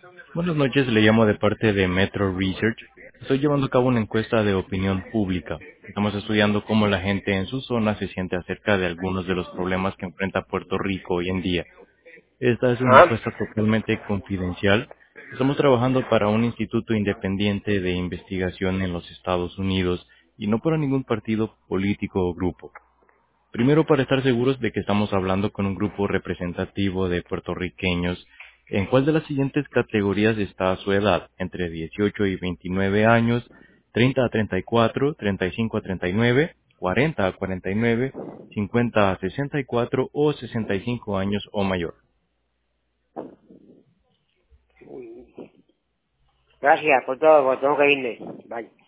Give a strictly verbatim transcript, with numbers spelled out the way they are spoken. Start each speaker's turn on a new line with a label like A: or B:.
A: Buenas noches, le llamo de parte de Metro Research. Estoy llevando a cabo una encuesta de opinión pública. Estamos estudiando cómo la gente en su zona se siente acerca de algunos de los problemas que enfrenta Puerto Rico hoy en día. Esta es una
B: Ah,
A: encuesta totalmente confidencial. Estamos trabajando para un instituto independiente de investigación en los Estados Unidos y no para ningún partido político o grupo. Primero, para estar seguros de que estamos hablando con un grupo representativo de puertorriqueños, ¿en cuál de las siguientes categorías está su edad? Entre dieciocho y veintinueve años, treinta a treinta y cuatro, treinta y cinco a treinta y nueve, cuarenta a cuarenta y nueve, cincuenta a sesenta y cuatro o sesenta y cinco años o mayor.
B: gracias por todo, porque tengo que irme. Bye.